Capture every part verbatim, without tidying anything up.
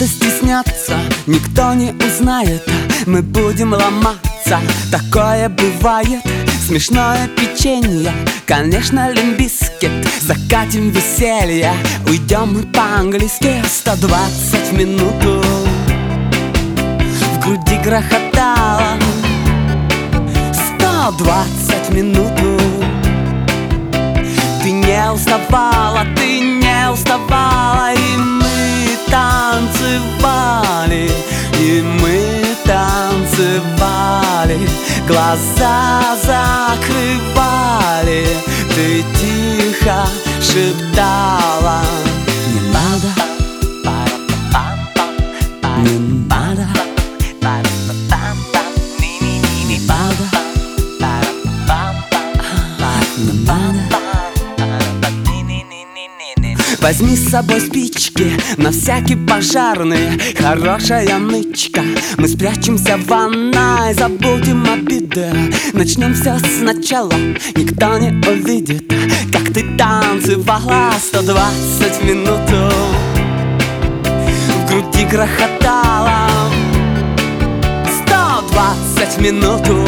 надо стесняться, никто не узнает. Мы будем ломаться, такое бывает. Смешное печенье, конечно, Limp Bizkit. Закатим веселье, уйдем мы по-английски. Сто двадцать в минуту в груди грохотало. Сто двадцать в минуту. Ты не уставала, ты не уставала. И мы танцевали, и мы танцевали. Глаза закрывали, ты тихо шептала: не надо, не надо, не надо, не надо. Возьми с собой спички, на всякий пожарный. Хорошая нычка, мы спрячемся в ванной. Забудем обиды, начнем все сначала. Никто не увидит, как ты танцевала. Сто двадцать в минуту в груди грохотало. Сто двадцать в минуту.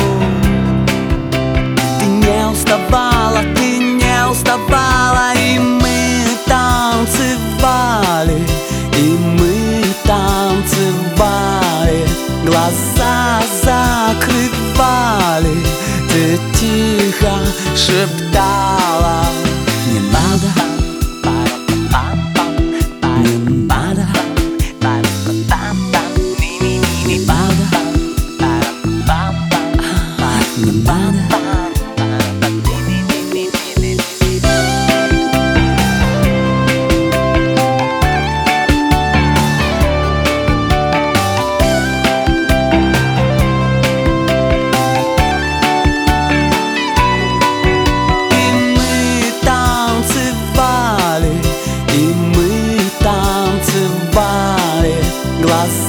Ты не уставала, ты не уставала. И мы танцевали, и мы танцевали. Глаза закрывали, ты тихо шептала: не надо, не надо, не надо, не надо. Глаз